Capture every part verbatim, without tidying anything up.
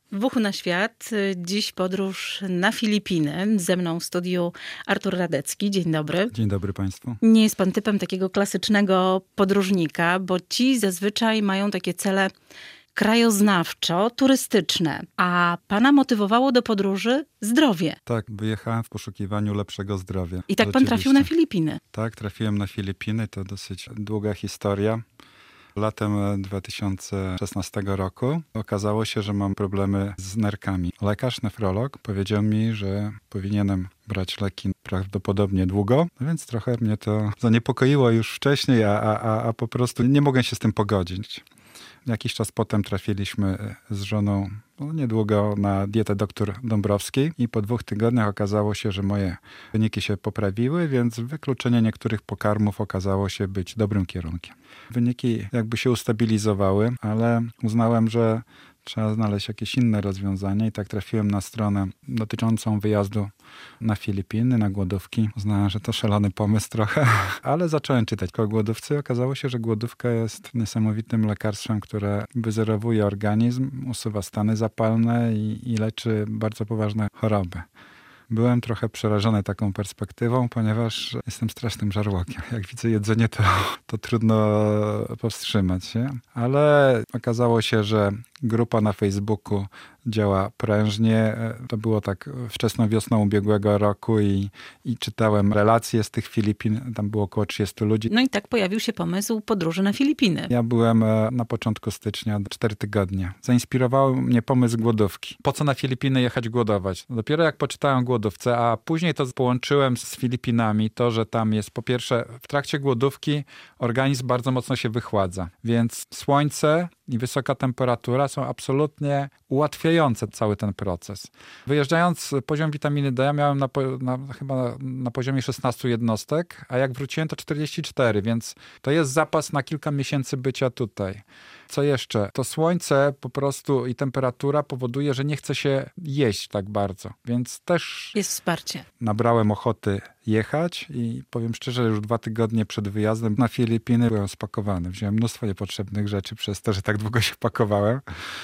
Wybuchu na świat. Dziś podróż na Filipiny. Ze mną w studiu Artur Radecki. Dzień dobry. Dzień dobry Państwu. Nie jest pan typem takiego klasycznego podróżnika, bo ci zazwyczaj mają takie cele krajoznawczo-turystyczne. A pana motywowało do podróży zdrowie. Tak, wyjechałem w poszukiwaniu lepszego zdrowia. I tak pan trafił na Filipiny. Tak, trafiłem na Filipiny. To dosyć długa historia. Latem dwa tysiące szesnastego roku okazało się, że mam problemy z nerkami. Lekarz, nefrolog powiedział mi, że powinienem brać leki prawdopodobnie długo, więc trochę mnie to zaniepokoiło już wcześniej, a, a, a po prostu nie mogłem się z tym pogodzić. Jakiś czas potem trafiliśmy z żoną no, niedługo na dietę doktor Dąbrowskiej i po dwóch tygodniach okazało się, że moje wyniki się poprawiły, więc wykluczenie niektórych pokarmów okazało się być dobrym kierunkiem. Wyniki jakby się ustabilizowały, ale uznałem, że trzeba znaleźć jakieś inne rozwiązanie i tak trafiłem na stronę dotyczącą wyjazdu na Filipiny, na głodówki. Uznałem, że to szalony pomysł trochę, ale zacząłem czytać o głodówce i okazało się, że głodówka jest niesamowitym lekarstwem, które wyzerowuje organizm, usuwa stany zapalne i, i leczy bardzo poważne choroby. Byłem trochę przerażony taką perspektywą, ponieważ jestem strasznym żarłokiem. Jak widzę jedzenie, to, to trudno powstrzymać się. Ale okazało się, że grupa na Facebooku działa prężnie. To było tak wczesną wiosną ubiegłego roku i, i czytałem relacje z tych Filipin. Tam było około trzydziestu ludzi. No i tak pojawił się pomysł podróży na Filipiny. Ja byłem na początku stycznia, cztery tygodnie. Zainspirował mnie pomysł głodówki. Po co na Filipiny jechać głodować? Dopiero jak poczytałem o głodówce, a później to połączyłem z Filipinami, to, że tam jest po pierwsze w trakcie głodówki organizm bardzo mocno się wychładza. Więc słońce i wysoka temperatura są absolutnie ułatwiające cały ten proces. Wyjeżdżając, poziom witaminy D ja miałem na, na, chyba na poziomie szesnaście jednostek, a jak wróciłem to czterdzieści cztery, więc to jest zapas na kilka miesięcy bycia tutaj. Co jeszcze? To słońce po prostu i temperatura powoduje, że nie chce się jeść tak bardzo, więc też jest wsparcie. Nabrałem ochoty jechać i powiem szczerze, już dwa tygodnie przed wyjazdem na Filipiny byłem spakowany. Wziąłem mnóstwo niepotrzebnych rzeczy przez to, że tak długo się pakowałem.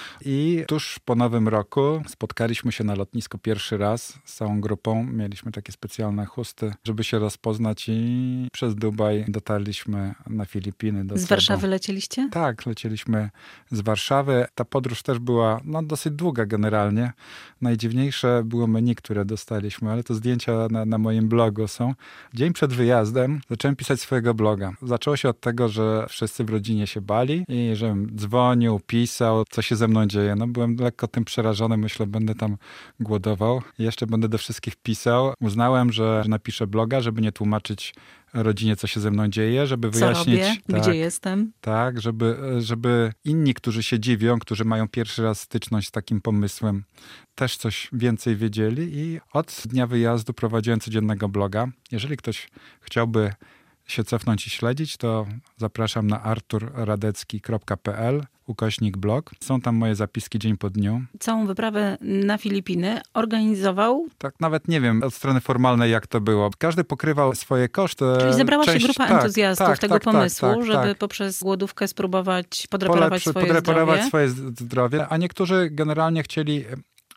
I tuż po nowym roku spotkaliśmy się na lotnisku pierwszy raz z całą grupą. Mieliśmy takie specjalne chusty, żeby się rozpoznać i przez Dubaj dotarliśmy na Filipiny. Do z Warszawy lecieliście? Tak, lecieliśmy z Warszawy. Ta podróż też była no, dosyć długa generalnie. Najdziwniejsze było menu, które dostaliśmy, ale to zdjęcia na, na moim blogu są. Dzień przed wyjazdem zacząłem pisać swojego bloga. Zaczęło się od tego, że wszyscy w rodzinie się bali i żebym dzwonił, pisał, co się ze mną dzieje. No byłem lekko tym przerażony, myślę, będę tam głodował. Jeszcze będę do wszystkich pisał. Uznałem, że napiszę bloga, żeby nie tłumaczyć rodzinie, co się ze mną dzieje, żeby wyjaśnić... Co robię? Tak, gdzie jestem? Tak, żeby, żeby inni, którzy się dziwią, którzy mają pierwszy raz styczność z takim pomysłem, też coś więcej wiedzieli i od dnia wyjazdu prowadziłem codziennego bloga. Jeżeli ktoś chciałby się cofnąć i śledzić, to zapraszam na artur radecki kropka p l ukośnik blog. Są tam moje zapiski dzień po dniu. Całą wyprawę na Filipiny organizował? Tak, nawet nie wiem od strony formalnej, jak to było. Każdy pokrywał swoje koszty. Czyli zebrała Część, się grupa tak, entuzjastów tak, tego tak, pomysłu, tak, tak, żeby tak. poprzez głodówkę spróbować podreperować Polepszy, swoje podreperować zdrowie. swoje zdrowie, a niektórzy generalnie chcieli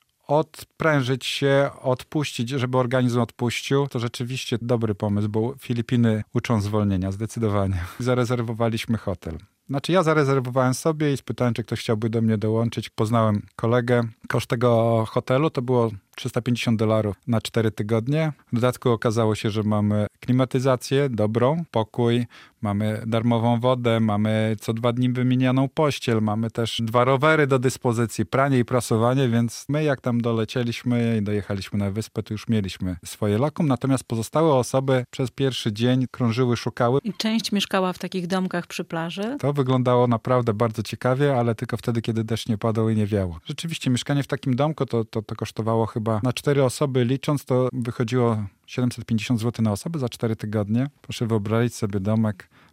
odprężyć się, odpuścić, żeby organizm odpuścił. To rzeczywiście dobry pomysł, bo Filipiny uczą zwolnienia, zdecydowanie. Zarezerwowaliśmy hotel. Znaczy ja zarezerwowałem sobie i spytałem, czy ktoś chciałby do mnie dołączyć. Poznałem kolegę. Koszt tego hotelu to było trzysta pięćdziesiąt dolarów na cztery tygodnie. W dodatku okazało się, że mamy klimatyzację dobrą, pokój, mamy darmową wodę, mamy co dwa dni wymienianą pościel, mamy też dwa rowery do dyspozycji, pranie i prasowanie, więc my jak tam dolecieliśmy i dojechaliśmy na wyspę, to już mieliśmy swoje lokum, natomiast pozostałe osoby przez pierwszy dzień krążyły, szukały. I część mieszkała w takich domkach przy plaży? To wyglądało naprawdę bardzo ciekawie, ale tylko wtedy, kiedy deszcz nie padał i nie wiało. Rzeczywiście mieszkanie w takim domku to, to, to kosztowało chyba na cztery osoby licząc, to wychodziło siedemset pięćdziesiąt złotych na osobę za cztery tygodnie. Proszę wyobrazić sobie domek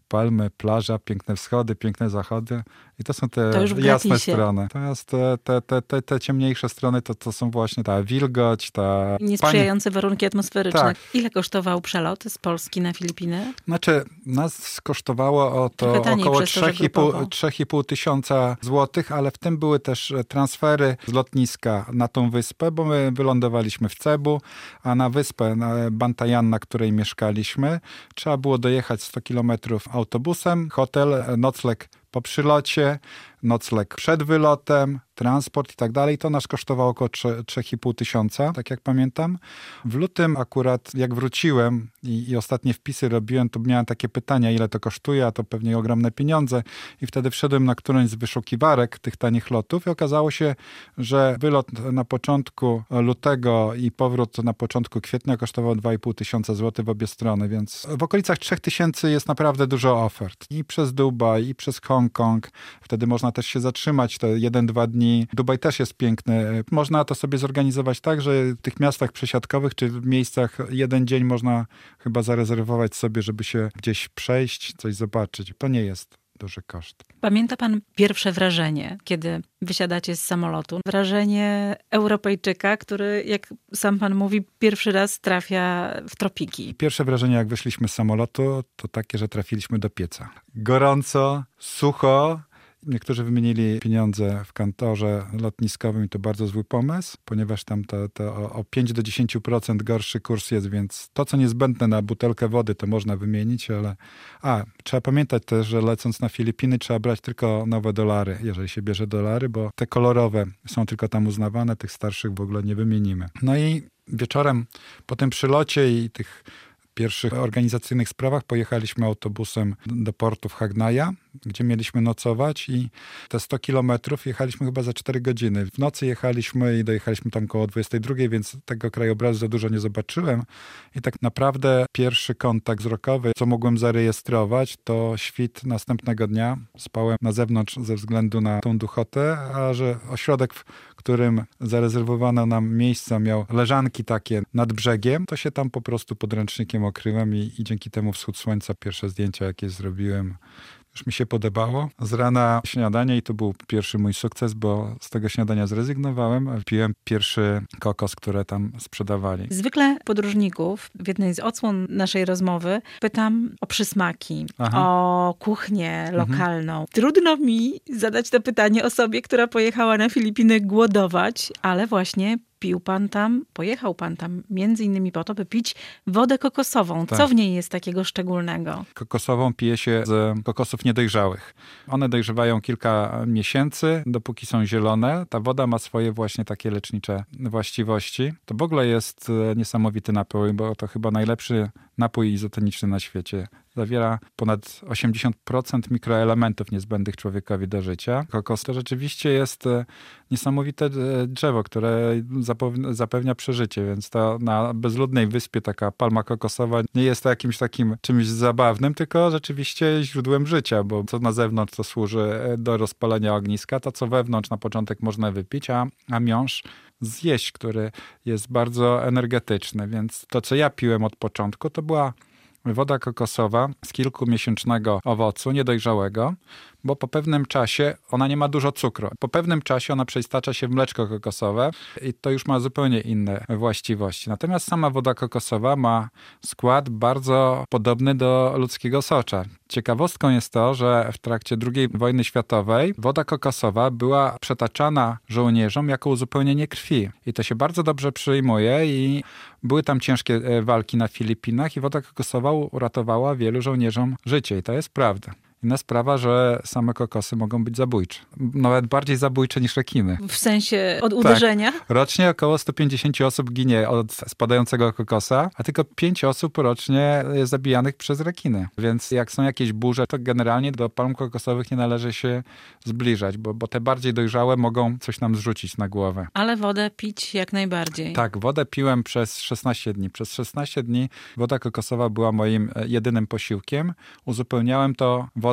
palmy, plaża, piękne wschody, piękne zachody. I to są te to jasne strony. Natomiast te, te, te, te, te ciemniejsze strony to, to są właśnie ta wilgoć, ta... Niesprzyjające pani... warunki atmosferyczne. Tak. Ile kosztował przelot z Polski na Filipiny? Znaczy, nas kosztowało o to około trzy i pół tysiąca złotych, ale w tym były też transfery z lotniska na tą wyspę, bo my wylądowaliśmy w Cebu, a na wyspę na Bantayan, na której mieszkaliśmy, trzeba było dojechać sto kilometrów autobusem, hotel, nocleg po przylocie, nocleg przed wylotem, transport i tak dalej. To nas kosztowało około trzy i pół tysiąca, tak jak pamiętam. W lutym akurat, jak wróciłem i, i ostatnie wpisy robiłem, to miałem takie pytania, ile to kosztuje, a to pewnie ogromne pieniądze. I wtedy wszedłem na którąś z wyszukiwarek tych tanich lotów i okazało się, że wylot na początku lutego i powrót na początku kwietnia kosztował dwa i pół tysiąca złotych w obie strony, więc w okolicach trzech tysięcy jest naprawdę dużo ofert. I przez Dubaj, i przez Hongkong. Wtedy można też się zatrzymać te jeden, dwa dni. Dubaj też jest piękny. Można to sobie zorganizować tak, że w tych miastach przesiadkowych, czy w miejscach jeden dzień można chyba zarezerwować sobie, żeby się gdzieś przejść, coś zobaczyć. To nie jest duży koszt. Pamięta pan pierwsze wrażenie, kiedy wysiadacie z samolotu? Wrażenie Europejczyka, który, jak sam pan mówi, pierwszy raz trafia w tropiki. Pierwsze wrażenie, jak wyszliśmy z samolotu, to takie, że trafiliśmy do pieca. Gorąco, sucho. Niektórzy wymienili pieniądze w kantorze lotniskowym i to bardzo zły pomysł, ponieważ tam to, to o pięć do dziesięciu procent gorszy kurs jest, więc to, co niezbędne na butelkę wody, to można wymienić, ale... A, trzeba pamiętać też, że lecąc na Filipiny trzeba brać tylko nowe dolary, jeżeli się bierze dolary, bo te kolorowe są tylko tam uznawane, tych starszych w ogóle nie wymienimy. No i wieczorem po tym przylocie i tych pierwszych organizacyjnych sprawach pojechaliśmy autobusem do portu w Hagnaja, gdzie mieliśmy nocować i te sto kilometrów jechaliśmy chyba za cztery godziny. W nocy jechaliśmy i dojechaliśmy tam koło dwudziestej drugiej, więc tego krajobrazu za dużo nie zobaczyłem. I tak naprawdę pierwszy kontakt wzrokowy, co mogłem zarejestrować, to świt następnego dnia. Spałem na zewnątrz ze względu na tą duchotę, a że ośrodek, w którym zarezerwowano nam miejsca, miał leżanki takie nad brzegiem, to się tam po prostu podręcznikiem okryłem i, i dzięki temu wschód słońca, pierwsze zdjęcia, jakie zrobiłem, już mi się podobało. Z rana śniadanie i to był pierwszy mój sukces, bo z tego śniadania zrezygnowałem, a piłem pierwszy kokos, które tam sprzedawali. Zwykle podróżników w jednej z odsłon naszej rozmowy pytam o przysmaki, Aha. o kuchnię lokalną. Mhm. Trudno mi zadać to pytanie osobie, która pojechała na Filipiny głodować, ale właśnie pił pan tam, pojechał pan tam między innymi po to, by pić wodę kokosową. Tak. Co w niej jest takiego szczególnego? Kokosową pije się z kokosów niedojrzałych. One dojrzewają kilka miesięcy, dopóki są zielone. Ta woda ma swoje właśnie takie lecznicze właściwości. To w ogóle jest niesamowity napój, bo to chyba najlepszy napój izotoniczny na świecie. Zawiera ponad osiemdziesiąt procent mikroelementów niezbędnych człowiekowi do życia. Kokos to rzeczywiście jest niesamowite drzewo, które zapewnia przeżycie, więc to na bezludnej wyspie taka palma kokosowa nie jest to jakimś takim czymś zabawnym, tylko rzeczywiście źródłem życia, bo co na zewnątrz to służy do rozpalenia ogniska, to co wewnątrz na początek można wypić, a, a miąższ zjeść, który jest bardzo energetyczny, więc to, co ja piłem od początku, to była woda kokosowa z kilkumiesięcznego owocu niedojrzałego, bo po pewnym czasie ona nie ma dużo cukru. Po pewnym czasie ona przeistacza się w mleczko kokosowe i to już ma zupełnie inne właściwości. Natomiast sama woda kokosowa ma skład bardzo podobny do ludzkiego socza. Ciekawostką jest to, że w trakcie drugiej wojny światowej woda kokosowa była przetaczana żołnierzom jako uzupełnienie krwi. I to się bardzo dobrze przyjmuje i były tam ciężkie walki na Filipinach i woda kokosowa uratowała wielu żołnierzom życie. I to jest prawda. Inna sprawa, że same kokosy mogą być zabójcze. Nawet bardziej zabójcze niż rekiny. W sensie od uderzenia? Tak. Rocznie około sto pięćdziesiąt osób ginie od spadającego kokosa, a tylko pięć osób rocznie jest zabijanych przez rekiny. Więc jak są jakieś burze, to generalnie do palm kokosowych nie należy się zbliżać, bo, bo te bardziej dojrzałe mogą coś nam zrzucić na głowę. Ale wodę pić jak najbardziej. Tak, wodę piłem przez szesnaście dni. Przez szesnaście dni woda kokosowa była moim jedynym posiłkiem. Uzupełniałem to wodą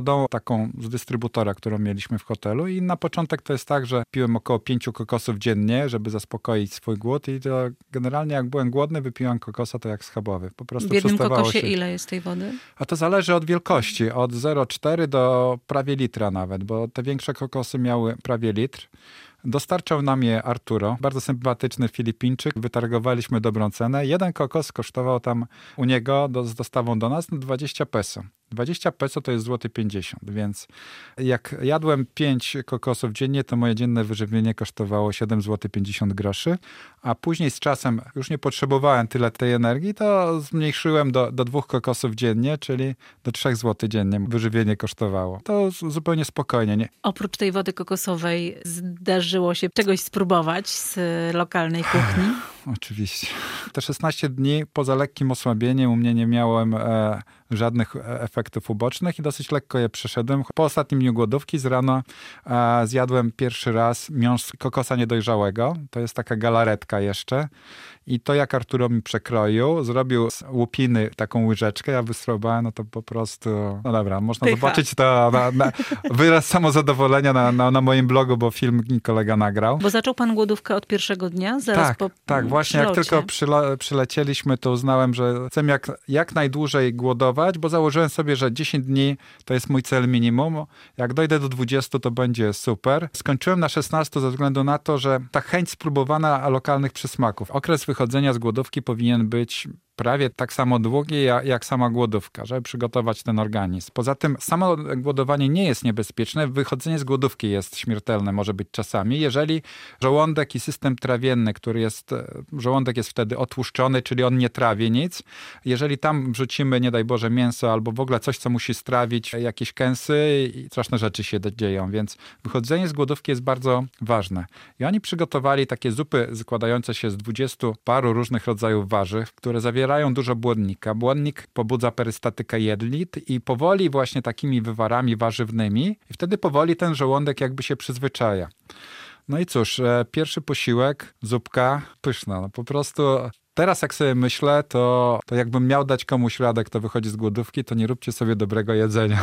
wodą taką z dystrybutora, którą mieliśmy w hotelu i na początek to jest tak, że piłem około pięciu kokosów dziennie, żeby zaspokoić swój głód i to generalnie jak byłem głodny, wypiłem kokosa to jak schabowy. Po prostu w jednym kokosie się. Ile jest tej wody? A to zależy od wielkości, od zero przecinek cztery do prawie litra nawet, bo te większe kokosy miały prawie litr. Dostarczał nam je Arturo, bardzo sympatyczny Filipińczyk. Wytargowaliśmy dobrą cenę. Jeden kokos kosztował tam u niego do, z dostawą do nas dwadzieścia peso. dwadzieścia peso to jest złoty pięćdziesiąt, więc jak jadłem pięć kokosów dziennie, to moje dzienne wyżywienie kosztowało siedem złotych pięćdziesiąt groszy, a później z czasem już nie potrzebowałem tyle tej energii, to zmniejszyłem do, do dwóch kokosów dziennie, czyli do trzech złotych dziennie wyżywienie kosztowało. To zupełnie spokojnie. Nie? Oprócz tej wody kokosowej zdarzyło się czegoś spróbować z lokalnej kuchni? Oczywiście. Te szesnaście dni poza lekkim osłabieniem u mnie nie miałem e, żadnych efektów ubocznych i dosyć lekko je przeszedłem. Po ostatnim dniu głodówki z rana e, zjadłem pierwszy raz miąższ kokosa niedojrzałego. To jest taka galaretka jeszcze. I to jak Arturo mi przekroił, zrobił z łupiny taką łyżeczkę, ja wystrobałem, no to po prostu, no dobra, można Pycha. zobaczyć to na, na wyraz samozadowolenia na, na, na moim blogu, bo film mi kolega nagrał. Bo zaczął pan głodówkę od pierwszego dnia, zaraz tak, po Tak, właśnie przylocie. Jak tylko przyla, przylecieliśmy, to uznałem, że chcę jak, jak najdłużej głodować, bo założyłem sobie, że dziesięć dni to jest mój cel minimum. Jak dojdę do dwudziestu, to będzie super. Skończyłem na szesnastu ze względu na to, że ta chęć spróbowania lokalnych przysmaków. Okres wychodzenia z głodówki powinien być prawie tak samo długi jak, jak sama głodówka, żeby przygotować ten organizm. Poza tym samo głodowanie nie jest niebezpieczne, wychodzenie z głodówki jest śmiertelne, może być czasami, jeżeli żołądek i system trawienny, który jest, żołądek jest wtedy otłuszczony, czyli on nie trawi nic. Jeżeli tam wrzucimy, nie daj Boże, mięso albo w ogóle coś, co musi strawić, jakieś kęsy i straszne rzeczy się dzieją, więc wychodzenie z głodówki jest bardzo ważne. I oni przygotowali takie zupy składające się z dwudziestu paru różnych rodzajów warzyw, które zawierają dużo błonnika. Błonnik pobudza perystatykę jelit i powoli właśnie takimi wywarami warzywnymi i wtedy powoli ten żołądek jakby się przyzwyczaja. No i cóż, pierwszy posiłek, zupka, pyszna. No po prostu teraz jak sobie myślę, to, to jakbym miał dać komuś radę, kto wychodzi z głodówki, to nie róbcie sobie dobrego jedzenia.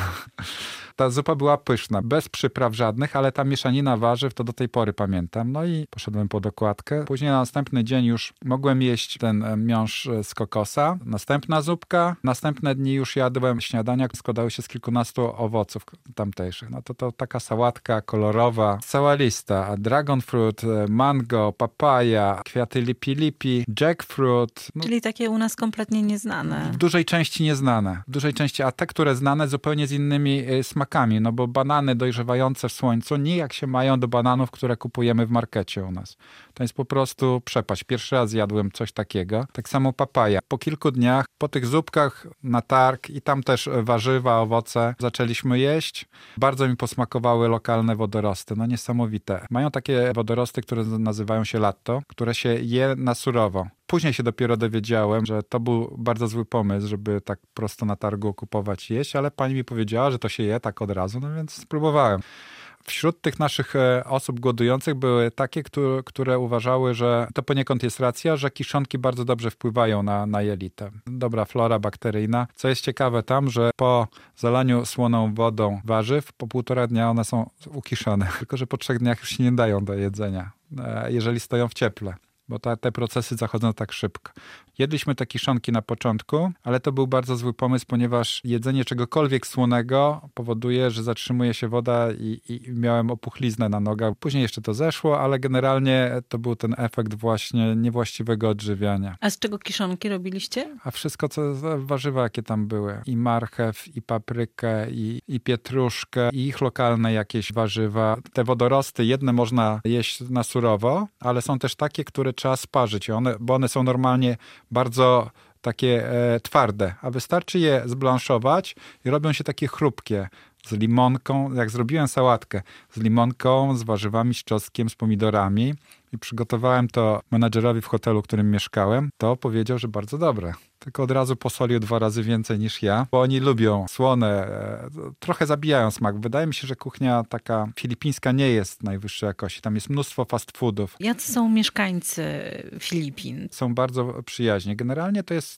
Ta zupa była pyszna, bez przypraw żadnych, ale ta mieszanina warzyw to do tej pory pamiętam. No i poszedłem po dokładkę. Później na następny dzień już mogłem jeść ten miąższ z kokosa. Następna zupka. Następne dni już jadłem śniadania, składały się z kilkunastu owoców tamtejszych. No to, to taka sałatka kolorowa, cała lista. Dragon fruit, mango, papaja, kwiaty lipi-lipi, jackfruit. No, czyli takie u nas kompletnie nieznane. W dużej części nieznane. W dużej części, a te, które znane zupełnie z innymi smakami. No bo banany dojrzewające w słońcu nijak się mają do bananów, które kupujemy w markecie u nas. To jest po prostu przepaść. Pierwszy raz jadłem coś takiego. Tak samo papaja. Po kilku dniach, po tych zupkach na targ i tam też warzywa, owoce zaczęliśmy jeść. Bardzo mi posmakowały lokalne wodorosty. No niesamowite. Mają takie wodorosty, które nazywają się latto, które się je na surowo. Później się dopiero dowiedziałem, że to był bardzo zły pomysł, żeby tak prosto na targu kupować i jeść, ale pani mi powiedziała, że to się je tak od razu, no więc spróbowałem. Wśród tych naszych osób głodujących były takie, które, które uważały, że to poniekąd jest racja, że kiszonki bardzo dobrze wpływają na, na jelitę. Dobra flora bakteryjna. Co jest ciekawe tam, że po zalaniu słoną wodą warzyw, po półtora dnia one są ukiszone. Tylko że po trzech dniach już się nie dają do jedzenia, jeżeli stoją w cieple. Bo ta, te procesy zachodzą tak szybko. Jedliśmy te kiszonki na początku, ale to był bardzo zły pomysł, ponieważ jedzenie czegokolwiek słonego powoduje, że zatrzymuje się woda i, i miałem opuchliznę na nogach. Później jeszcze to zeszło, ale generalnie to był ten efekt właśnie niewłaściwego odżywiania. A z czego kiszonki robiliście? A wszystko, co warzywa, jakie tam były. I marchew, i paprykę, i, i pietruszkę, i ich lokalne jakieś warzywa. Te wodorosty, jedne można jeść na surowo, ale są też takie, które trzeba sparzyć, one, bo one są normalnie bardzo takie e, twarde, a wystarczy je zblanszować i robią się takie chrupkie. Z limonką, jak zrobiłem sałatkę, z limonką, z warzywami, z czosnkiem, z pomidorami i przygotowałem to menadżerowi w hotelu, w którym mieszkałem, to powiedział, że bardzo dobre. Tylko od razu posolił dwa razy więcej niż ja, bo oni lubią słone, trochę zabijają smak. Wydaje mi się, że kuchnia taka filipińska nie jest najwyższej jakości. Tam jest mnóstwo fast foodów. Jacy są mieszkańcy Filipin? Są bardzo przyjaźni. Generalnie to jest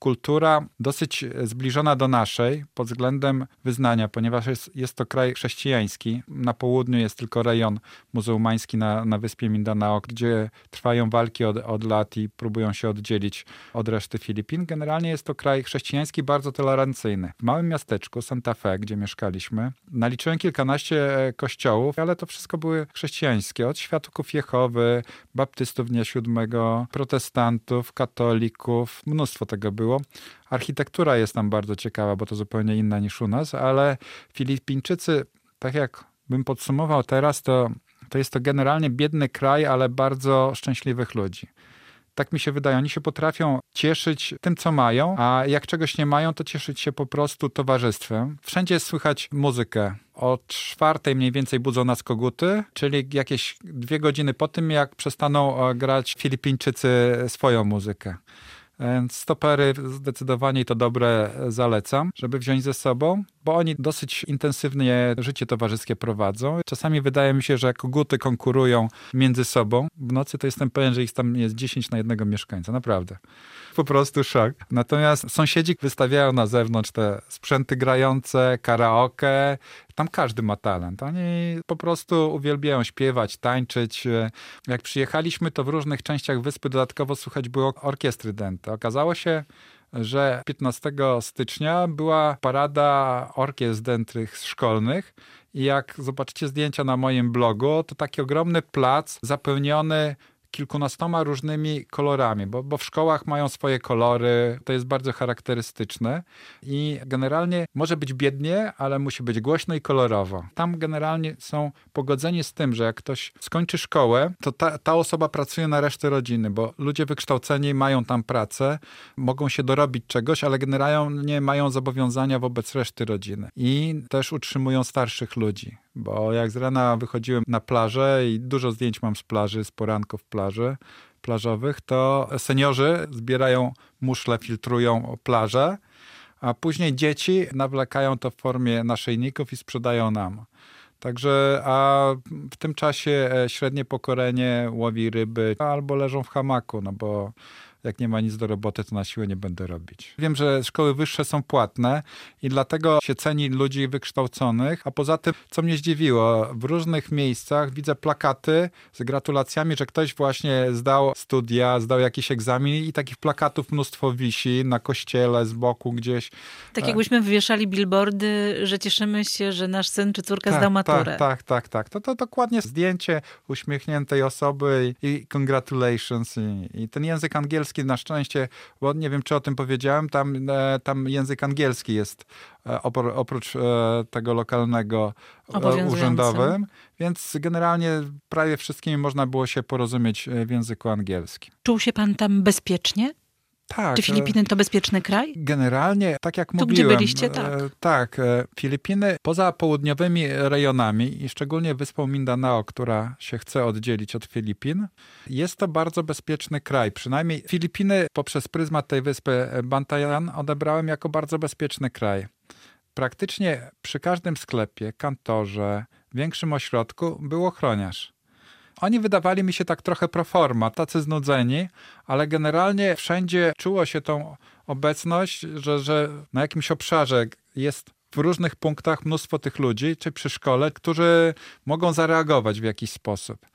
kultura dosyć zbliżona do naszej pod względem wyznania, ponieważ jest, jest to kraj chrześcijański. Na południu jest tylko rejon muzułmański na, na wyspie Mindanao, gdzie trwają walki od, od lat i próbują się oddzielić od reszty Filipin. Generalnie jest to kraj chrześcijański, bardzo tolerancyjny. W małym miasteczku Santa Fe, gdzie mieszkaliśmy, naliczyłem kilkanaście kościołów, ale to wszystko były chrześcijańskie. Od Świadków Jehowy, Baptystów Dnia Siódmego, protestantów, katolików. Mnóstwo tego było. Architektura jest tam bardzo ciekawa, bo to zupełnie inna niż u nas, ale Filipińczycy, tak jak bym podsumował teraz, to, to jest to generalnie biedny kraj, ale bardzo szczęśliwych ludzi. Tak mi się wydaje, oni się potrafią cieszyć tym, co mają, a jak czegoś nie mają, to cieszyć się po prostu towarzystwem. Wszędzie słychać muzykę. O czwartej mniej więcej budzą nas koguty, czyli jakieś dwie godziny po tym, jak przestaną grać Filipińczycy swoją muzykę. Więc stopery zdecydowanie i to dobre zalecam, żeby wziąć ze sobą, bo oni dosyć intensywnie życie towarzyskie prowadzą. Czasami wydaje mi się, że koguty konkurują między sobą. W nocy to jestem pewien, że ich tam jest dziesięć na jednego mieszkańca. Naprawdę. Po prostu szok. Natomiast sąsiedzi wystawiają na zewnątrz te sprzęty grające, karaoke. Tam każdy ma talent. Oni po prostu uwielbiają śpiewać, tańczyć. Jak przyjechaliśmy, to w różnych częściach wyspy dodatkowo słychać było orkiestry dęte. Okazało się, że piętnastego stycznia była parada orkiestr dętych szkolnych i jak zobaczycie zdjęcia na moim blogu, to taki ogromny plac zapełniony kilkunastoma różnymi kolorami, bo, bo w szkołach mają swoje kolory, to jest bardzo charakterystyczne i generalnie może być biednie, ale musi być głośno i kolorowo. Tam generalnie są pogodzeni z tym, że jak ktoś skończy szkołę, to ta, ta osoba pracuje na resztę rodziny, bo ludzie wykształceni mają tam pracę, mogą się dorobić czegoś, ale generalnie mają zobowiązania wobec reszty rodziny i też utrzymują starszych ludzi. Bo jak z rana wychodziłem na plażę i dużo zdjęć mam z plaży, z poranków plaży, plażowych, to seniorzy zbierają muszle, filtrują plażę, a później dzieci nawlekają to w formie naszyjników i sprzedają nam. Także, a w tym czasie średnie pokolenie łowi ryby albo leżą w hamaku, no bo jak nie ma nic do roboty, to na siłę nie będę robić. Wiem, że szkoły wyższe są płatne i dlatego się ceni ludzi wykształconych, a poza tym, co mnie zdziwiło, w różnych miejscach widzę plakaty z gratulacjami, że ktoś właśnie zdał studia, zdał jakiś egzamin i takich plakatów mnóstwo wisi na kościele z boku gdzieś. Tak jakbyśmy wywieszali billboardy, że cieszymy się, że nasz syn czy córka tak, zdał maturę. Tak, tak, tak, tak. To, to dokładnie zdjęcie uśmiechniętej osoby i, i congratulations. I, i ten język angielski na szczęście, bo nie wiem, czy o tym powiedziałem, tam, tam język angielski jest oprócz tego lokalnego urzędowym, więc generalnie prawie wszystkimi można było się porozumieć w języku angielskim. Czuł się pan tam bezpiecznie? Tak. Czy Filipiny to bezpieczny kraj? Generalnie, tak jak tu, mówiłem. Tu, gdzie byliście, tak. Tak. Filipiny poza południowymi rejonami i szczególnie wyspą Mindanao, która się chce oddzielić od Filipin, jest to bardzo bezpieczny kraj. Przynajmniej Filipiny poprzez pryzmat tej wyspy Bantayan odebrałem jako bardzo bezpieczny kraj. Praktycznie przy każdym sklepie, kantorze, większym ośrodku był ochroniarz. Oni wydawali mi się tak trochę pro forma, tacy znudzeni, ale generalnie wszędzie czuło się tą obecność, że, że na jakimś obszarze jest w różnych punktach mnóstwo tych ludzi, czy przy szkole, którzy mogą zareagować w jakiś sposób.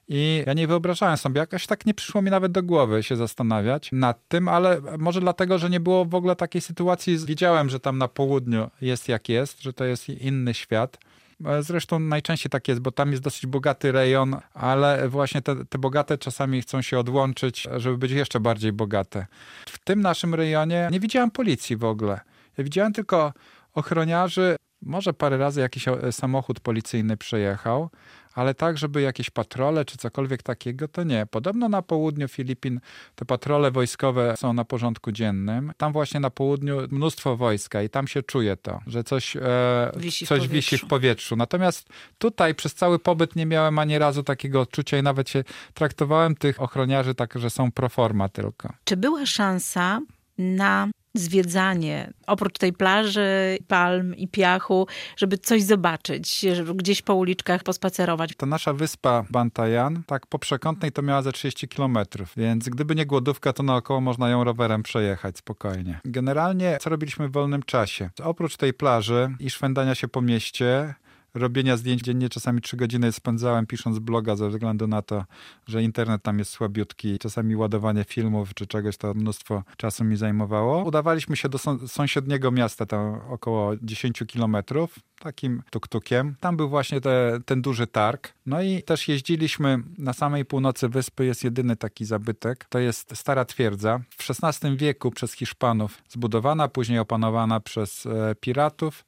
I ja nie wyobrażałem sobie, jakoś tak nie przyszło mi nawet do głowy się zastanawiać nad tym, ale może dlatego, że nie było w ogóle takiej sytuacji. Wiedziałem, że tam na południu jest jak jest, że to jest inny świat. Zresztą najczęściej tak jest, bo tam jest dosyć bogaty rejon, ale właśnie te, te bogate czasami chcą się odłączyć, żeby być jeszcze bardziej bogate. W tym naszym rejonie nie widziałem policji w ogóle. Ja widziałem tylko ochroniarzy, może parę razy jakiś samochód policyjny przejechał, ale tak, żeby jakieś patrole czy cokolwiek takiego, to nie. Podobno na południu Filipin te patrole wojskowe są na porządku dziennym. Tam właśnie na południu mnóstwo wojska i tam się czuje to, że coś, e, wisi, coś w wisi w powietrzu. Natomiast tutaj przez cały pobyt nie miałem ani razu takiego odczucia i nawet się traktowałem tych ochroniarzy tak, że są pro forma tylko. Czy była szansa na zwiedzanie, oprócz tej plaży, palm i piachu, żeby coś zobaczyć, żeby gdzieś po uliczkach pospacerować? Ta nasza wyspa Bantayan, tak po przekątnej to miała ze trzydzieści kilometrów, więc gdyby nie głodówka, to naokoło można ją rowerem przejechać spokojnie. Generalnie, co robiliśmy w wolnym czasie? Oprócz tej plaży i szwendania się po mieście, robienia zdjęć dziennie, czasami trzy godziny spędzałem pisząc bloga ze względu na to, że internet tam jest słabiutki. Czasami ładowanie filmów czy czegoś to mnóstwo czasu mi zajmowało. Udawaliśmy się do sąsiedniego miasta, tam około dziesięć kilometrów, takim tuk-tukiem. Tam był właśnie te, ten duży targ. No i też jeździliśmy na samej północy wyspy, jest jedyny taki zabytek. To jest stara twierdza. W szesnastym wieku przez Hiszpanów zbudowana, później opanowana przez e, piratów.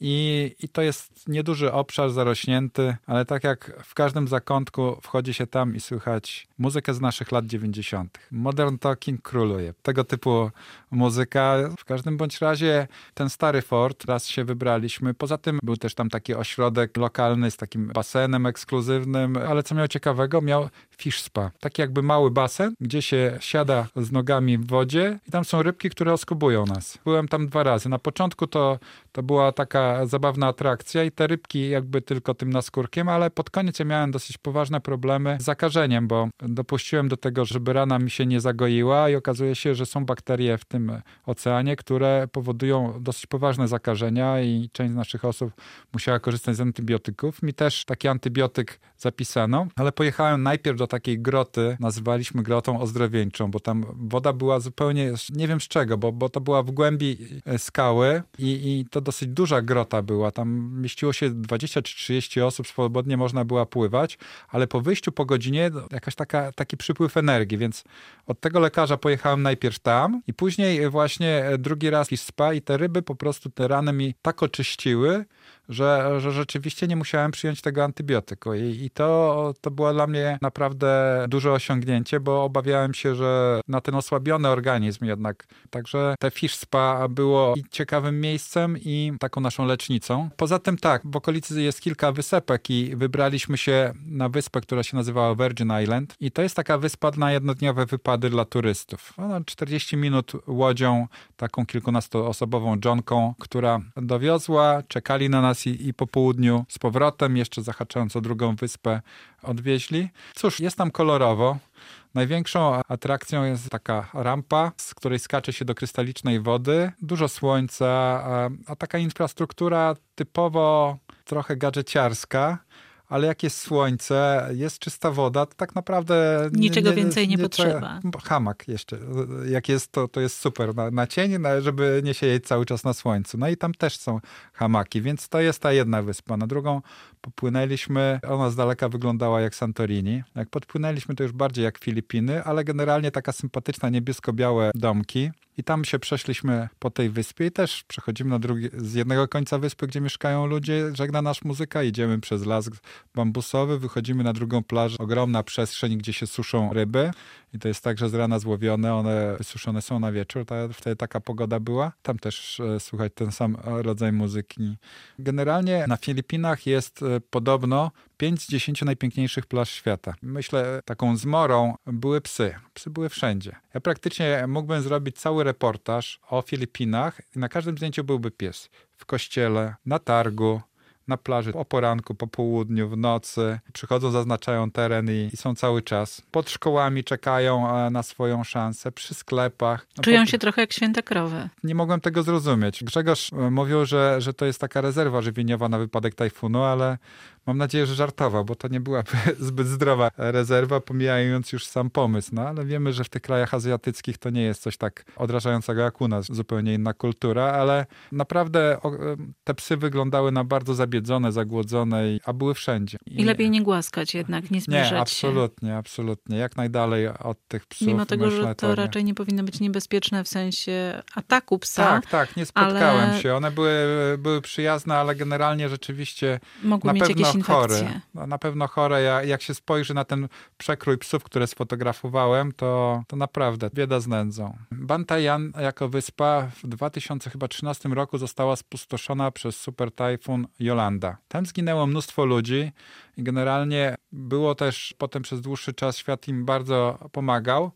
I, I to jest nieduży obszar, zarośnięty, ale tak jak w każdym zakątku wchodzi się tam i słychać muzykę z naszych lat dziewięćdziesiątych. Modern talking króluje. Tego typu muzyka. W każdym bądź razie ten stary fort, raz się wybraliśmy. Poza tym był też tam taki ośrodek lokalny z takim basenem ekskluzywnym, ale co miał ciekawego, miał fish spa. Taki jakby mały basen, gdzie się siada z nogami w wodzie i tam są rybki, które oskubują nas. Byłem tam dwa razy. Na początku to, to była taka zabawna atrakcja i te rybki jakby tylko tym naskórkiem, ale pod koniec ja miałem dosyć poważne problemy z zakażeniem, bo dopuściłem do tego, żeby rana mi się nie zagoiła i okazuje się, że są bakterie w tym oceanie, które powodują dosyć poważne zakażenia i część z naszych osób musiała korzystać z antybiotyków. Mi też taki antybiotyk zapisano, ale pojechałem najpierw do takiej groty, nazywaliśmy grotą ozdrowieńczą, bo tam woda była zupełnie, nie wiem z czego, bo, bo to była w głębi skały i, i to dosyć duża grota była. Tam mieściło się dwadzieścia czy trzydzieści osób, swobodnie można było pływać, ale po wyjściu po godzinie jakaś taka, taki przypływ energii, więc od tego lekarza pojechałem najpierw tam i później właśnie drugi raz i spa i te ryby po prostu te rany mi tak oczyściły, że, że rzeczywiście nie musiałem przyjąć tego antybiotyku. I, i to, to było dla mnie naprawdę duże osiągnięcie, bo obawiałem się, że na ten osłabiony organizm jednak. Także te fish spa było i ciekawym miejscem i taką naszą lecznicą. Poza tym tak, w okolicy jest kilka wysepek i wybraliśmy się na wyspę, która się nazywała Virgin Island i to jest taka wyspa na jednodniowe wypady dla turystów. Ona czterdzieści minut łodzią, taką kilkunastoosobową dżonką, która dowiozła, czekali na nas i, i po południu z powrotem, jeszcze zahaczając o drugą wyspę, odwieźli. Cóż, jest tam kolorowo. Największą atrakcją jest taka rampa, z której skacze się do krystalicznej wody. Dużo słońca, a, a taka infrastruktura typowo trochę gadżeciarska. Ale jak jest słońce, jest czysta woda, to tak naprawdę... Niczego nie, nie, więcej nie, nie potrzeba. Trzeba. Hamak jeszcze. Jak jest, to, to jest super. Na, na cień, żeby nie siedzieć cały czas na słońcu. No i tam też są hamaki, więc to jest ta jedna wyspa. Na drugą popłynęliśmy, ona z daleka wyglądała jak Santorini. Jak podpłynęliśmy, to już bardziej jak Filipiny, ale generalnie taka sympatyczna niebiesko-białe domki. I tam się przeszliśmy po tej wyspie i też przechodzimy na drugi, z jednego końca wyspy, gdzie mieszkają ludzie, żegna nas muzyka, idziemy przez las bambusowy, wychodzimy na drugą plażę, ogromna przestrzeń, gdzie się suszą ryby i to jest tak, że z rana złowione, one wysuszone są na wieczór, ta, wtedy taka pogoda była. Tam też e, słuchać ten sam rodzaj muzyki. Generalnie na Filipinach jest e, podobno pięć z dziesięciu najpiękniejszych plaż świata. Myślę, taką zmorą były psy. Psy były wszędzie. Ja praktycznie mógłbym zrobić cały reportaż o Filipinach i na każdym zdjęciu byłby pies. W kościele, na targu, na plaży, o poranku, po południu, w nocy. Przychodzą, zaznaczają teren i, i są cały czas. Pod szkołami czekają na swoją szansę, przy sklepach. No Czują pod... się trochę jak święte krowy. Nie mogłem tego zrozumieć. Grzegorz mówił, że, że to jest taka rezerwa żywieniowa na wypadek tajfunu, ale mam nadzieję, że żartował, bo to nie byłaby zbyt zdrowa rezerwa, pomijając już sam pomysł. No ale wiemy, że w tych krajach azjatyckich to nie jest coś tak odrażającego jak u nas. Zupełnie inna kultura, ale naprawdę te psy wyglądały na bardzo zabiedzone, zagłodzone, a były wszędzie. I, I lepiej nie głaskać jednak, nie zbliżać nie, się. Nie, absolutnie, absolutnie. Jak najdalej od tych psów. Mimo tego, myślę, że to to raczej nie powinno być niebezpieczne w sensie ataku psa. Tak, tak, nie spotkałem ale... się. One były, były przyjazne, ale generalnie rzeczywiście mogły na mieć pewno jakieś chore. infekcje. Na pewno chore. Ja, jak się spojrzy na ten przekrój psów, które sfotografowałem, to, to naprawdę bieda z nędzą. Bantayan jako wyspa w dwa tysiące trzynastym roku została spustoszona przez super tajfun Yolanda. Tam zginęło mnóstwo ludzi i generalnie było też potem przez dłuższy czas świat im bardzo pomagał,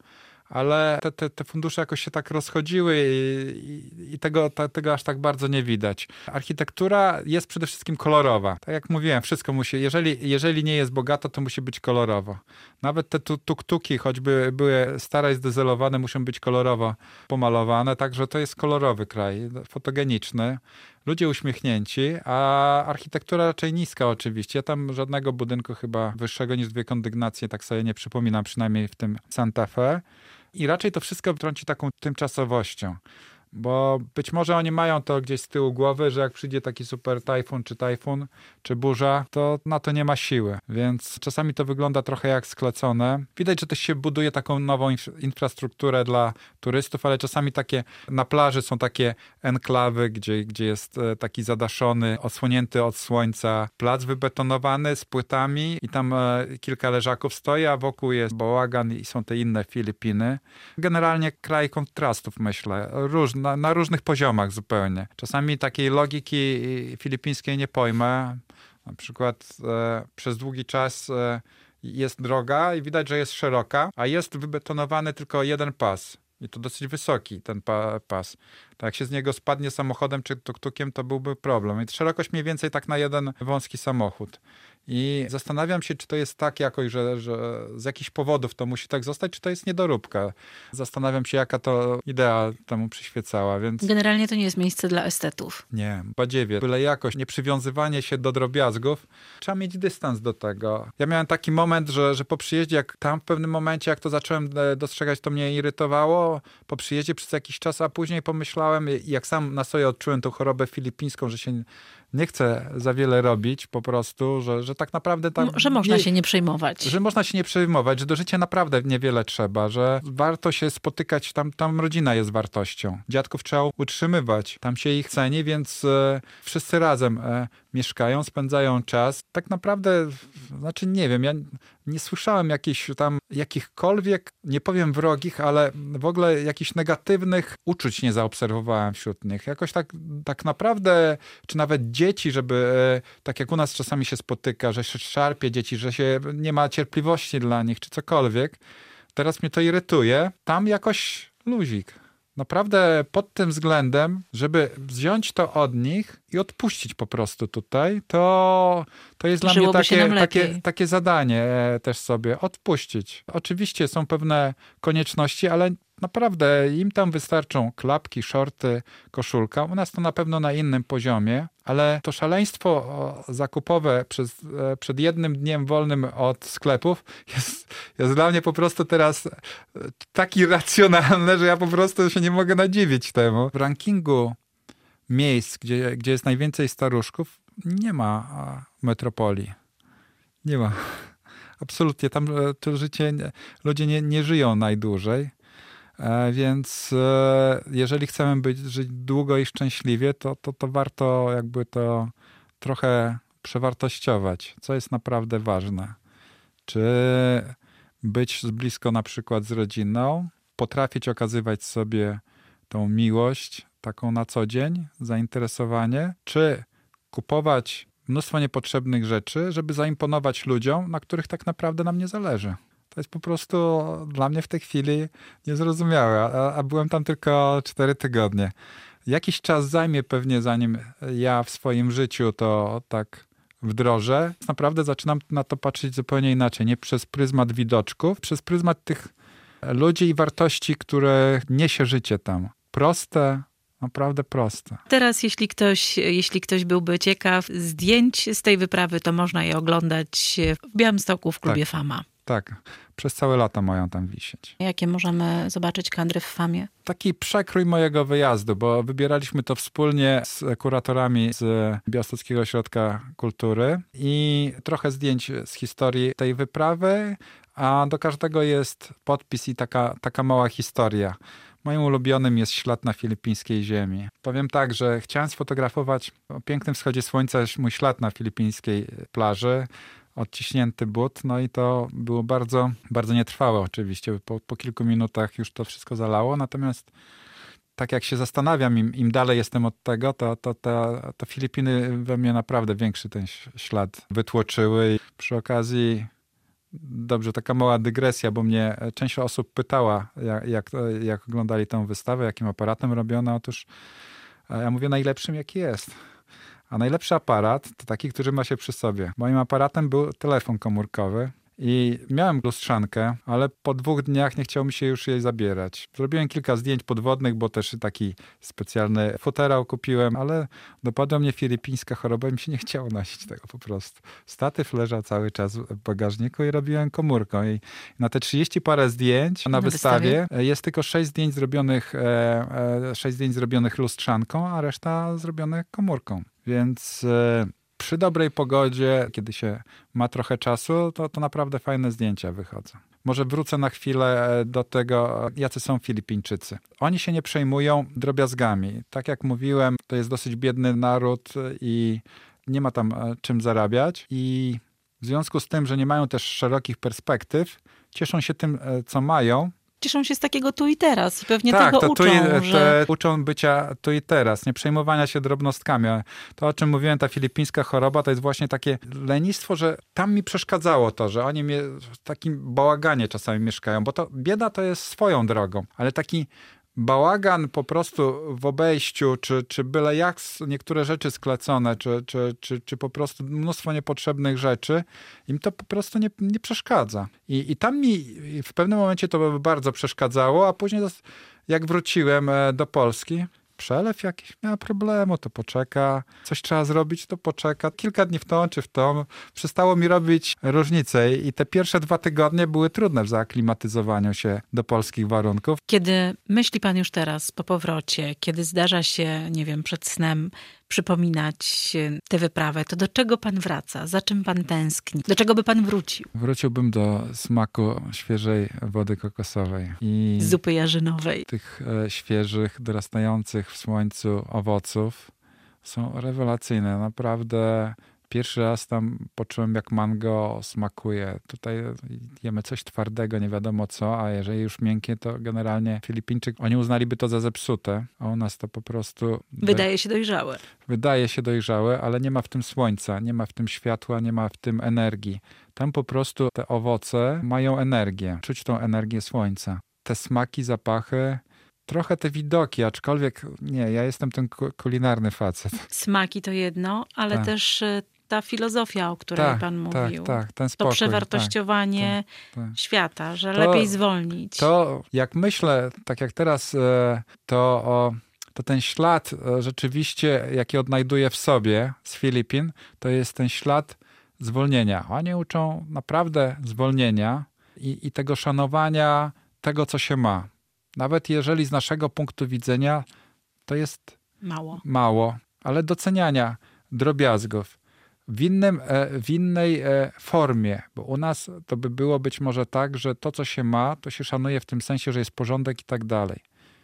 ale te, te, te fundusze jakoś się tak rozchodziły i, i, i tego, ta, tego aż tak bardzo nie widać. Architektura jest przede wszystkim kolorowa. Tak jak mówiłem, wszystko musi, jeżeli, jeżeli nie jest bogato, to musi być kolorowo. Nawet te tuk-tuki, choćby były stare i zdezelowane, muszą być kolorowo pomalowane, także to jest kolorowy kraj, fotogeniczny. Ludzie uśmiechnięci, a architektura raczej niska oczywiście. Tam żadnego budynku chyba wyższego niż dwie kondygnacje, tak sobie nie przypominam, przynajmniej w tym Santa Fe. I raczej to wszystko trąci taką tymczasowością. Bo być może oni mają to gdzieś z tyłu głowy, że jak przyjdzie taki super tajfun, czy tajfun, czy burza, to na to nie ma siły. Więc czasami to wygląda trochę jak sklecone. Widać, że też się buduje taką nową inf- infrastrukturę dla turystów, ale czasami takie na plaży są takie enklawy, gdzie, gdzie jest taki zadaszony, odsłonięty od słońca plac wybetonowany z płytami i tam e, kilka leżaków stoi, a wokół jest bałagan i są te inne Filipiny. Generalnie kraj kontrastów, myślę. Różne Na, na różnych poziomach zupełnie. Czasami takiej logiki filipińskiej nie pojmę. Na przykład e, przez długi czas e, jest droga i widać, że jest szeroka, a jest wybetonowany tylko jeden pas. I to dosyć wysoki ten pa, pas. Tak jak się z niego spadnie samochodem czy tuk-tukiem, to byłby problem. I szerokość mniej więcej tak na jeden wąski samochód. I zastanawiam się, czy to jest tak jakoś, że, że z jakichś powodów to musi tak zostać, czy to jest niedoróbka. Zastanawiam się, jaka to idea temu przyświecała, więc... Generalnie to nie jest miejsce dla estetów. Nie, badziewie. Byle jakoś, nie przywiązywanie się do drobiazgów. Trzeba mieć dystans do tego. Ja miałem taki moment, że, że po przyjeździe, jak tam w pewnym momencie, jak to zacząłem dostrzegać, to mnie irytowało. Po przyjeździe przez jakiś czas, a później pomyślałem, jak sam na sobie odczułem tą chorobę filipińską, że się nie chcę za wiele robić po prostu, że, że tak naprawdę tam... Że można nie, się nie przejmować. Że można się nie przejmować, że do życia naprawdę niewiele trzeba, że warto się spotykać, tam, tam rodzina jest wartością. Dziadków trzeba utrzymywać, tam się ich ceni, więc e, wszyscy razem e, mieszkają, spędzają czas. Tak naprawdę, znaczy nie wiem, ja nie słyszałem jakichś tam, jakichkolwiek, nie powiem wrogich, ale w ogóle jakichś negatywnych uczuć nie zaobserwowałem wśród nich. Jakoś tak, tak naprawdę, czy nawet dzieci, żeby, tak jak u nas czasami się spotyka, że się szarpie dzieci, że się nie ma cierpliwości dla nich, czy cokolwiek. Teraz mnie to irytuje. Tam jakoś luzik. Naprawdę pod tym względem, żeby wziąć to od nich i odpuścić po prostu tutaj, to, to jest dla Żyłoby mnie takie, takie, takie zadanie też sobie. Odpuścić. Oczywiście są pewne konieczności, ale naprawdę im tam wystarczą klapki, shorty, koszulka. U nas to na pewno na innym poziomie, ale to szaleństwo zakupowe przez, przed jednym dniem wolnym od sklepów jest, jest dla mnie po prostu teraz tak irracjonalne, że ja po prostu się nie mogę nadziwić temu. W rankingu miejsc, gdzie, gdzie jest najwięcej staruszków, nie ma metropolii. Nie ma. Absolutnie. Tam to życie, ludzie nie, nie żyją najdłużej. Więc jeżeli chcemy być, żyć długo i szczęśliwie, to, to, to warto jakby to trochę przewartościować, co jest naprawdę ważne. Czy być blisko na przykład z rodziną, potrafić okazywać sobie tą miłość taką na co dzień, zainteresowanie, czy kupować mnóstwo niepotrzebnych rzeczy, żeby zaimponować ludziom, na których tak naprawdę nam nie zależy. To jest po prostu dla mnie w tej chwili niezrozumiałe, a, a byłem tam tylko cztery tygodnie. Jakiś czas zajmie pewnie, zanim ja w swoim życiu to tak wdrożę. Naprawdę zaczynam na to patrzeć zupełnie inaczej. Nie przez pryzmat widoczków, przez pryzmat tych ludzi i wartości, które niesie życie tam. Proste, naprawdę proste. Teraz, jeśli ktoś, jeśli ktoś byłby ciekaw zdjęć z tej wyprawy, to można je oglądać w Białymstoku w klubie tak. Fama. Tak, przez całe lata mają tam wisieć. Jakie możemy zobaczyć kadry w Famie? Taki przekrój mojego wyjazdu, bo wybieraliśmy to wspólnie z kuratorami z Białostockiego Ośrodka Kultury i trochę zdjęć z historii tej wyprawy, a do każdego jest podpis i taka, taka mała historia. Moim ulubionym jest ślad na filipińskiej ziemi. Powiem tak, że chciałem sfotografować o pięknym wschodzie słońca mój ślad na filipińskiej plaży, odciśnięty but, no i to było bardzo, bardzo nietrwałe oczywiście. Po, po kilku minutach już to wszystko zalało, natomiast tak jak się zastanawiam, im, im dalej jestem od tego, to, to, to, to Filipiny we mnie naprawdę większy ten ślad wytłoczyły. I przy okazji Dobrze, taka mała dygresja, bo mnie część osób pytała, jak, jak, jak oglądali tę wystawę, jakim aparatem robiona. Otóż ja mówię najlepszym, jaki jest. A najlepszy aparat to taki, który ma się przy sobie. Moim aparatem był telefon komórkowy i miałem lustrzankę, ale po dwóch dniach nie chciało mi się już jej zabierać. Zrobiłem kilka zdjęć podwodnych, bo też taki specjalny futerał kupiłem, ale dopadła mnie filipińska choroba i mi się nie chciało nosić tego po prostu. Statyw leżał cały czas w bagażniku i robiłem komórką. I na te trzydzieści parę zdjęć na, na wystawie, wystawie jest tylko sześć zdjęć zrobionych, e, e, sześć zdjęć zrobionych lustrzanką, a reszta zrobione komórką. Więc e, przy dobrej pogodzie, kiedy się ma trochę czasu, to, to naprawdę fajne zdjęcia wychodzą. Może wrócę na chwilę do tego, jacy są Filipińczycy. Oni się nie przejmują drobiazgami. Tak jak mówiłem, to jest dosyć biedny naród i nie ma tam czym zarabiać. I w związku z tym, że nie mają też szerokich perspektyw, cieszą się tym, co mają. Cieszą się z takiego tu i teraz i pewnie tak, tego to uczą. Tu i, że... uczą bycia tu i teraz, nie przejmowania się drobnostkami. To, o czym mówiłem, ta filipińska choroba, to jest właśnie takie lenistwo, że tam mi przeszkadzało to, że oni mnie w takim bałaganie czasami mieszkają, bo to bieda to jest swoją drogą, ale taki bałagan po prostu w obejściu, czy, czy byle jak niektóre rzeczy sklecone, czy, czy, czy, czy po prostu mnóstwo niepotrzebnych rzeczy, im to po prostu nie, nie przeszkadza. I, I tam mi w pewnym momencie to bardzo przeszkadzało, a później jak wróciłem do Polski, przelew jakiś, miała problemu, to poczeka. Coś trzeba zrobić, to poczeka. Kilka dni w tą czy w tą. Przestało mi robić różnicę i te pierwsze dwa tygodnie były trudne w zaaklimatyzowaniu się do polskich warunków. Kiedy myśli pan już teraz po powrocie, kiedy zdarza się, nie wiem, przed snem przypominać tę wyprawę, to do czego pan wraca? Za czym pan tęskni? Do czego by pan wrócił? Wróciłbym do smaku świeżej wody kokosowej. I zupy jarzynowej. Tych e, świeżych, dorastających w słońcu owoców są rewelacyjne. Naprawdę pierwszy raz tam poczułem, jak mango smakuje. Tutaj jemy coś twardego, nie wiadomo co, a jeżeli już miękkie, to generalnie Filipińczyk, oni uznaliby to za zepsute, a u nas to po prostu... Wydaje się dojrzałe. Wydaje się dojrzałe, ale nie ma w tym słońca, nie ma w tym światła, nie ma w tym energii. Tam po prostu te owoce mają energię, czuć tą energię słońca. Te smaki, zapachy, trochę te widoki, aczkolwiek nie, ja jestem ten kulinarny facet. Smaki to jedno, ale tak. też ta filozofia, o której tak, pan mówił. Tak, tak, ten spokój. To przewartościowanie tak, tak, tak. świata, że to, lepiej zwolnić. To jak myślę, tak jak teraz, to, o, to ten ślad rzeczywiście, jaki odnajduję w sobie z Filipin, to jest ten ślad zwolnienia. Oni uczą naprawdę zwolnienia i, i tego szanowania tego, co się ma. Nawet jeżeli z naszego punktu widzenia to jest mało, mało ale doceniania drobiazgów w, innym, w innej formie. Bo u nas to by było być może tak, że to, co się ma, to się szanuje w tym sensie, że jest porządek i tak dalej.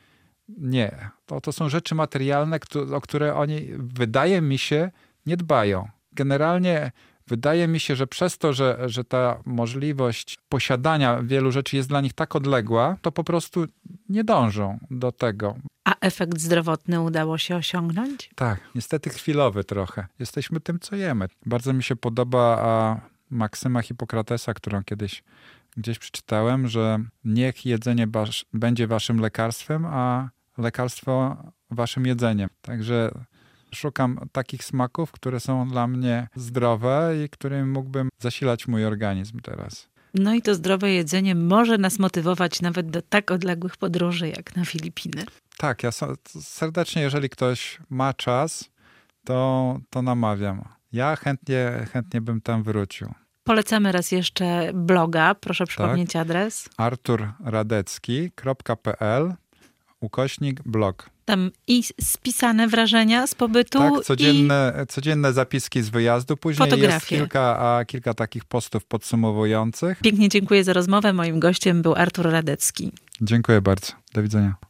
Nie. To, to są rzeczy materialne, o które oni, wydaje mi się, nie dbają. Generalnie wydaje mi się, że przez to, że, że ta możliwość posiadania wielu rzeczy jest dla nich tak odległa, to po prostu nie dążą do tego. A efekt zdrowotny udało się osiągnąć? Tak, niestety chwilowy trochę. Jesteśmy tym, co jemy. Bardzo mi się podoba a, maksyma Hipokratesa, którą kiedyś gdzieś przeczytałem, że niech jedzenie wasz, będzie waszym lekarstwem, a lekarstwo waszym jedzeniem. Także szukam takich smaków, które są dla mnie zdrowe i którymi mógłbym zasilać mój organizm teraz. No i to zdrowe jedzenie może nas motywować nawet do tak odległych podróży jak na Filipiny. Tak, ja serdecznie, jeżeli ktoś ma czas, to, to namawiam. Ja chętnie, chętnie bym tam wrócił. Polecamy raz jeszcze bloga, proszę przypomnieć tak. adres. artur radecki kropka p l ukośnik blog. Tam i spisane wrażenia z pobytu. Tak, codzienne, i codzienne zapiski z wyjazdu. Później fotografie. Jest kilka, a, kilka takich postów podsumowujących. Pięknie dziękuję za rozmowę. Moim gościem był Artur Radecki. Dziękuję bardzo. Do widzenia.